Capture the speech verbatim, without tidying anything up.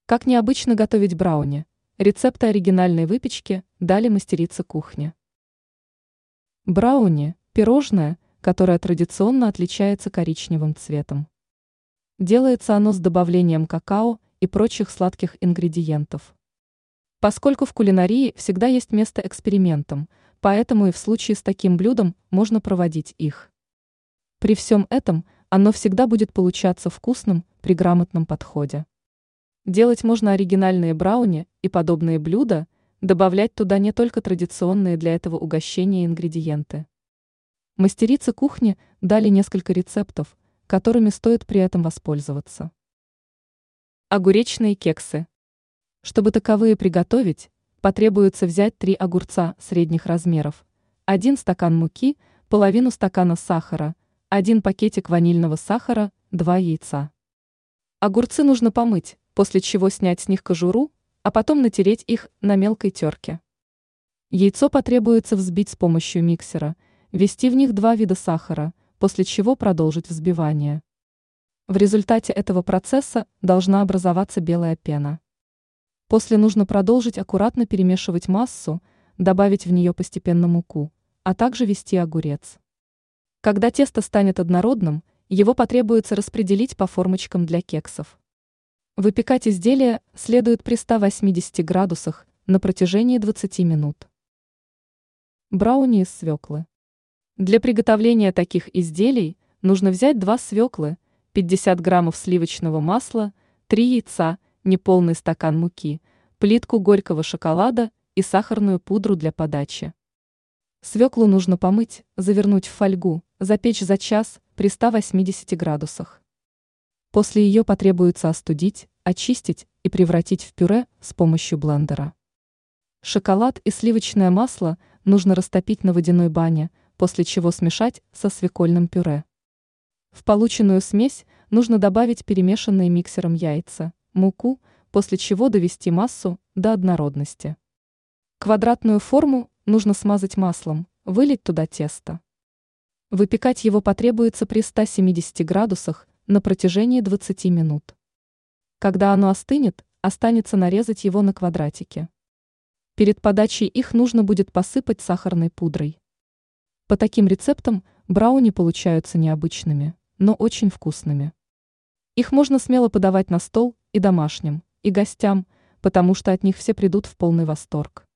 Как необычно готовить брауни. Рецепты оригинальной выпечки дали мастерица кухни. Брауни– пирожное, которое традиционно отличается коричневым цветом. Делается оно с добавлением какао и прочих сладких ингредиентов. Поскольку в кулинарии всегда есть место экспериментам, поэтому и в случае с таким блюдом можно проводить их. При всем этом оно всегда будет получаться вкусным при грамотном подходе. Делать можно оригинальные брауни и подобные блюда, добавлять туда не только традиционные для этого угощения ингредиенты. Мастерицы кухни дали несколько рецептов, которыми стоит при этом воспользоваться. Огуречные кексы. Чтобы таковые приготовить, потребуется взять три огурца средних размеров, один стакан муки, половину стакана сахара, один пакетик ванильного сахара, два яйца. Огурцы нужно помыть, после чего снять с них кожуру, а потом натереть их на мелкой терке. Яйцо потребуется взбить с помощью миксера, ввести в них два вида сахара, после чего продолжить взбивание. В результате этого процесса должна образоваться белая пена. После нужно продолжить аккуратно перемешивать массу, добавить в нее постепенно муку, а также ввести огурец. Когда тесто станет однородным, его потребуется распределить по формочкам для кексов. Выпекать изделие следует при ста восьмидесяти градусах на протяжении двадцати минут. Брауни из свеклы. Для приготовления таких изделий нужно взять два свеклы, пятьдесят граммов сливочного масла, три яйца, неполный стакан муки, плитку горького шоколада и сахарную пудру для подачи. Свеклу нужно помыть, завернуть в фольгу, запечь за час при ста восьмидесяти градусах. После ее потребуется остудить, очистить и превратить в пюре с помощью блендера. Шоколад и сливочное масло нужно растопить на водяной бане, после чего смешать со свекольным пюре. В полученную смесь нужно добавить перемешанные миксером яйца, муку, после чего довести массу до однородности. Квадратную форму нужно смазать маслом, вылить туда тесто. Выпекать его потребуется при ста семидесяти градусах на протяжении двадцати минут. Когда оно остынет, останется нарезать его на квадратики. Перед подачей их нужно будет посыпать сахарной пудрой. По таким рецептам брауни получаются необычными, но очень вкусными. Их можно смело подавать на стол и домашним, и гостям, потому что от них все придут в полный восторг.